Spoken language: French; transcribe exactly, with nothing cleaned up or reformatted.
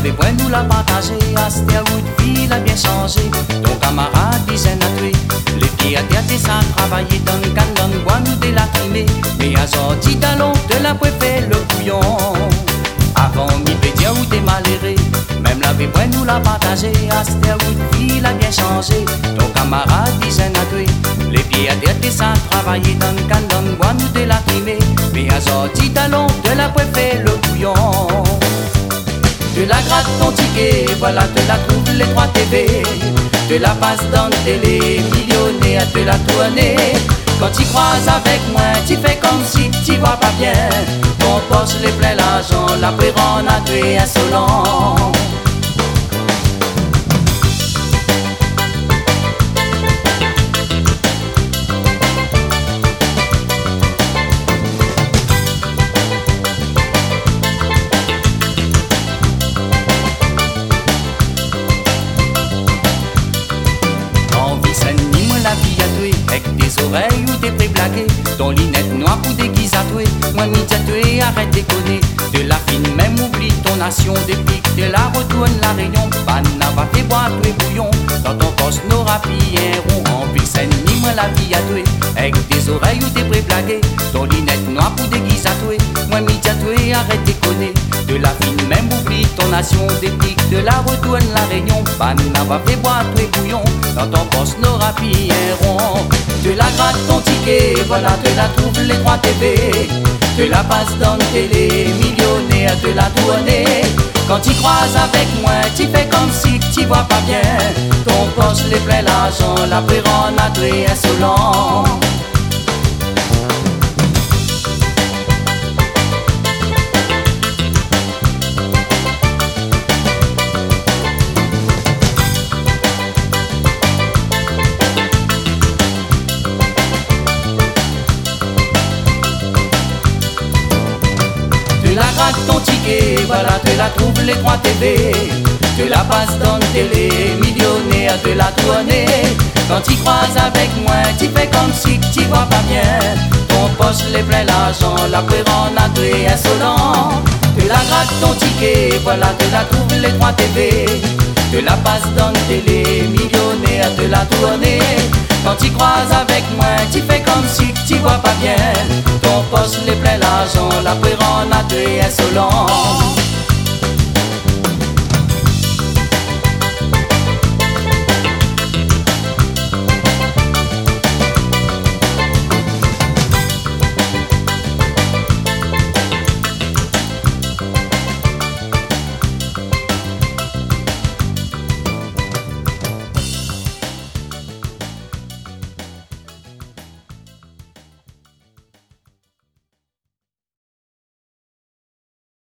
avait point nous la partager. À cette route ville a bien changé. Ton camarade disait n'a tué. Les pieds à terre, ça travailler dans le canon, bois nous de la trimer. Mais à sorti d'allons de la préfet le bouillon. Avant mi pédia ou t'es malheureux. Même la vie point nous la partager. À cette route ville a bien changé. Ton camarade disait n'a tué. Les pieds à terre, ça travailler dans le canon, bois nous de la trimer. Mais à sorti d'allons de la préfet le bouillon. Tu la gratte ton ticket, voilà, te la trouve les trois T V. Tu la passes dans le télé, millionnaire, te la tourner. Quand tu croises avec moi, tu fais comme si tu vois pas bien. Ton poche les plein l'argent, la prévente a tué insolent. Avec des oreilles ou des pré blagués, ton linette noire ou des guises à touer. Moi mi tué, arrête déconner. De la fine même oublie ton nation. Des pics de la retourne la réunion. Banna va fait boire tous les bouillons. Dans ton poste n'aura pilleront. En ville scène ni moi la vie à tuer. Avec des oreilles ou des pré blagués, ton linette noire ou des guises à touer. Moi mi tué, arrête déconner. De la fine même oublie ton nation. Des pics de la retourne la réunion. Banna va fait boire tous les bouillons. Dans ton poste n'aura pilleront. Tu la gratte ton ticket, voilà, tu la trouves les trois T V. Tu la passes dans le télé, millionnaire, tu la tourner. Quand tu croises avec moi, tu fais comme si tu vois pas bien. Ton poche les plein l'argent, la prévente a tué insolent. Tu la grattes ton ticket, voilà, tu la trouves les trois T V. Tu la passes dans le télé, millionnaire, tu la tourner. Quand tu croises avec moi, tu fais comme si tu vois pas bien. Ton poche les plein l'argent, la prévente a tué insolent. Tu la grattes ton ticket, voilà, tu la trouves les trois T V. Tu la passes dans le télé, millionnaire, tu la tourner. Quand tu croises avec moi, tu fais comme si tu vois pas bien. Ton poche les plein l'argent, la prévente a tué insolent.